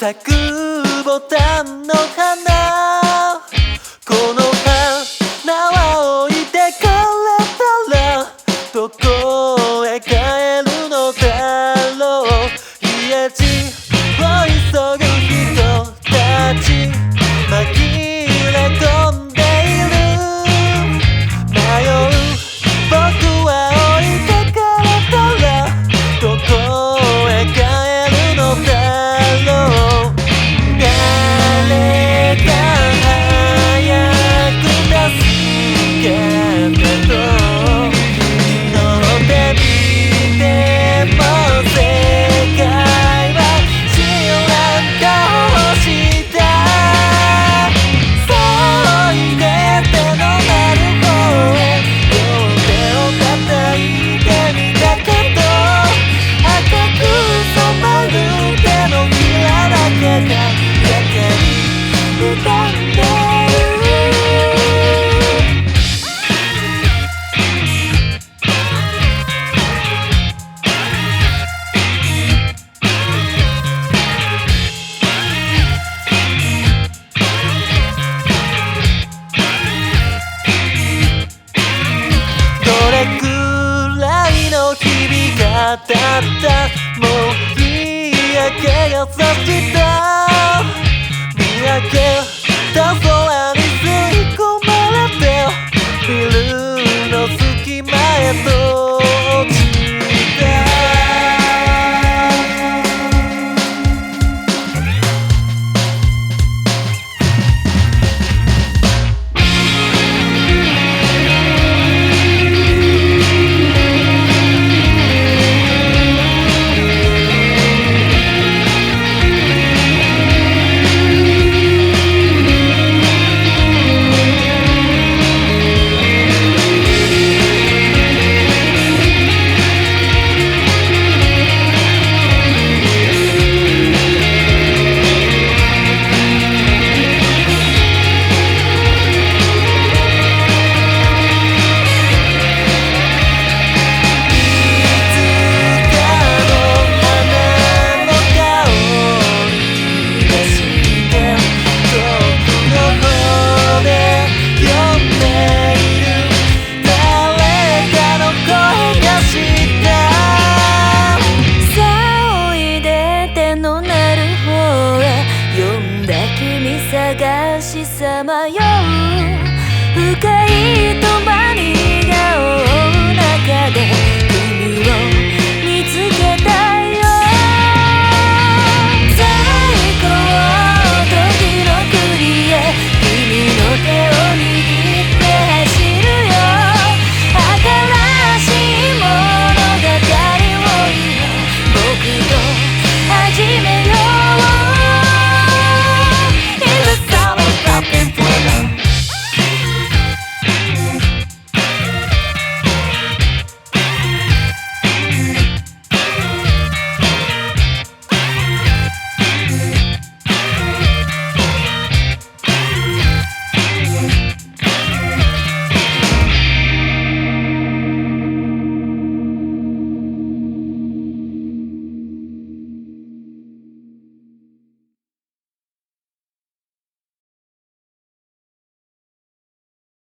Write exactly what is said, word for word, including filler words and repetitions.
咲くボタンの花、この花は置いてかれたらどこへ帰るのだろう。家路を急ぐ人たち紛れ込んでいる。迷う僕は置いてかれたらどこへ帰るのだろう。誰か早く助けてと祈ってみても世界は知らん顔した。そういで手のなる方へ両手を叩いてみたけど赤く染まる手のひらだけがやけに歌ってる。どれくらいの日々が経った。もう日焼けがさした見上げた空に吸い込まれてビルの隙間へと落ちた。探しさまよう深いと